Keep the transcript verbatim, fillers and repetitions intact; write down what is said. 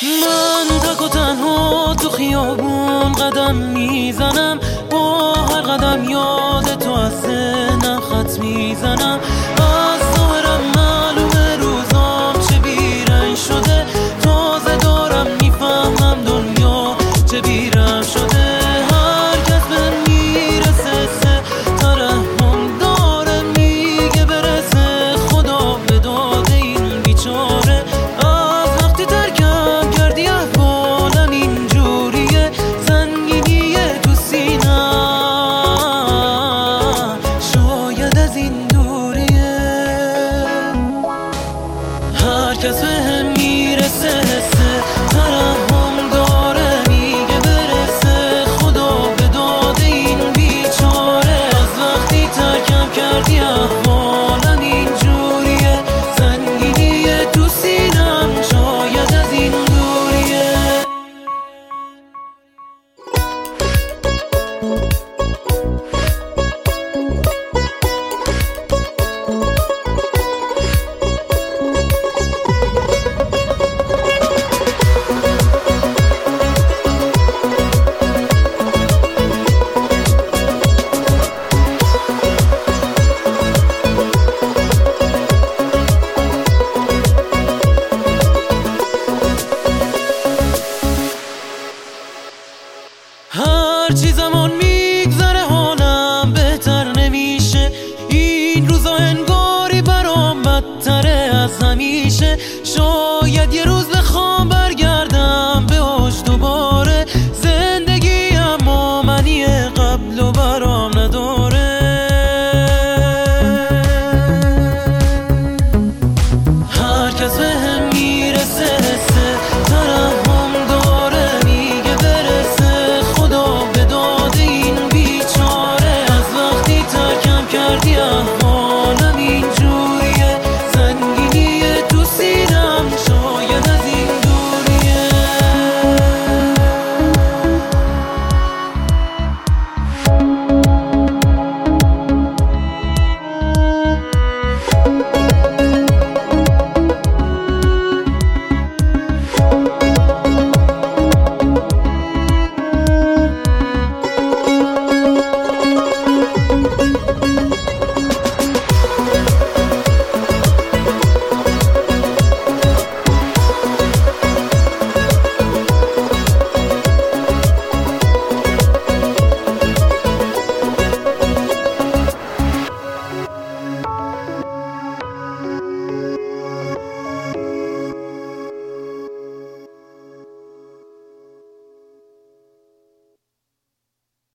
من تک و تنها تو خیابون قدم میزنم، با هر قدم یاد تو از ذهنم خط میزنم. از ظاهرم معلومه روزام چه بیرنگ شده، تازه دارم میفهمم دنیا چه بیرم شده. هر کس به میرسه سه ترحم داره، میگه برسه خدا به داد این بیچاره. از وقتی ترکم کردی احوالم اینجوریه، سنگینیه تو سینم شاید از این دوریه. هر کس به هم میرسه حسه ترحم داره، میگه برسه خدا به داد این بیچاره. از وقتی ترکم کردی احوالم اینجوریه، سنگینیه تو سینم شاید از این دوریه. هر چی زمان میگذره حالم بهتر نمیشه، این روزا انگاری برام بدتره از همیشه.